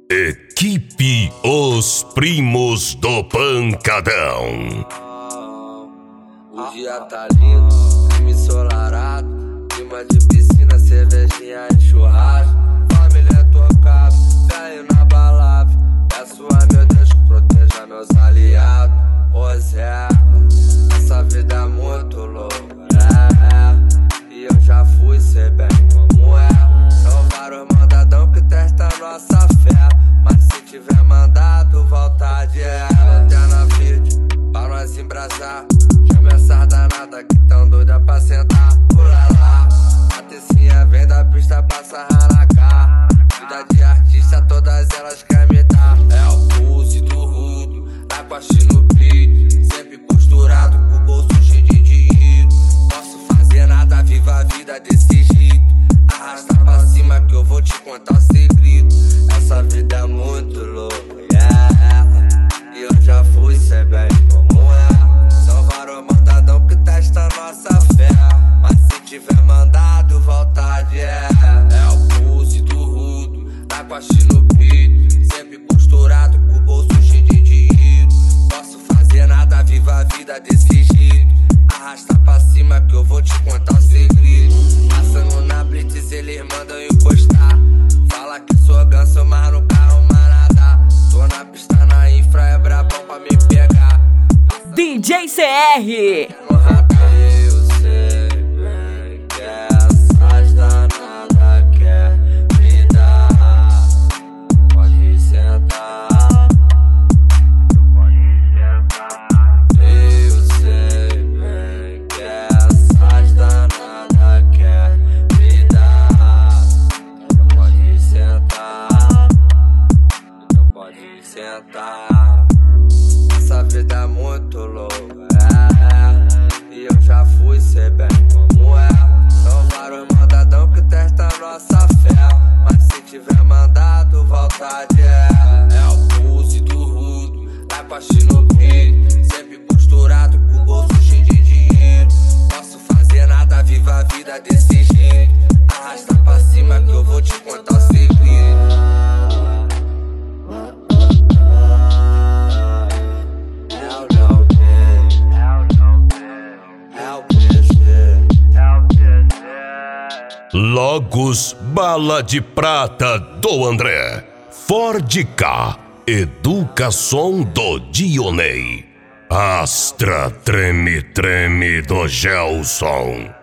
Equipe Os Primos do Pancadão. O dia tá lindo, clima ensolarado, clima de piscina, cervejinha e churrasco. Família tocada, velho na balada. Peço a meu Deus que proteja meus aliados. Pois é, essa vida é muito louca, e eu já fui, sei bem como é. São vários mandadão que testam nossa fé, mas se tiver mandado, volta de lanterna verde pra nós embrasar. Chama essas danadas que tão doida pra sentar. Pula lá, a tecinha vem da pista pra sarrar na cara. Vida de artista, todas elas querem me dar. É o pulse do rudo, tá com a no beat, sempre costurado, com o bolso cheio de dinheiro. Posso fazer nada, viva a vida desse jeito. Arrasta pra cima que eu vou te contar o segredo. Essa vida é muito louca, e eu já fui, sei bem como é. São vários mandadão que testam nossa fé, mas se tiver mandado, volta de é o pulse do rudo, tá com a no beat, sempre costurado, com o bolso cheio de dinheiro. Posso fazer nada, viva a vida desse jeito. Arrasta pra cima que eu vou te contar o segredo. Passando na blitz, eles mandam encostar. Fala que sou ganso, mas no carro nada. Tô na pista, na infra, é brabão pra me pegar. DJ CR. No radar, eu sei bem que essas danadas quer me dar. Pode sentar, pode sentar. Eu sei bem que essas danadas quer me dar. Pode sentar, então pode sentar. Essa vida é muito louca, e eu já fui, sei bem como é. São vários mandadão que testam nossa fé, mas se tiver mandado, volta de é o pulse do rudo, tá com a no beat, sempre costurado, com o bolso cheio de dinheiro. Posso fazer nada, viva a vida desse jeito. Arrasta pra cima que eu vou te contar o segredo. Logos Bala de Prata do André, Ford K, Educação do Dionei, Astra Treme Treme do Gelson.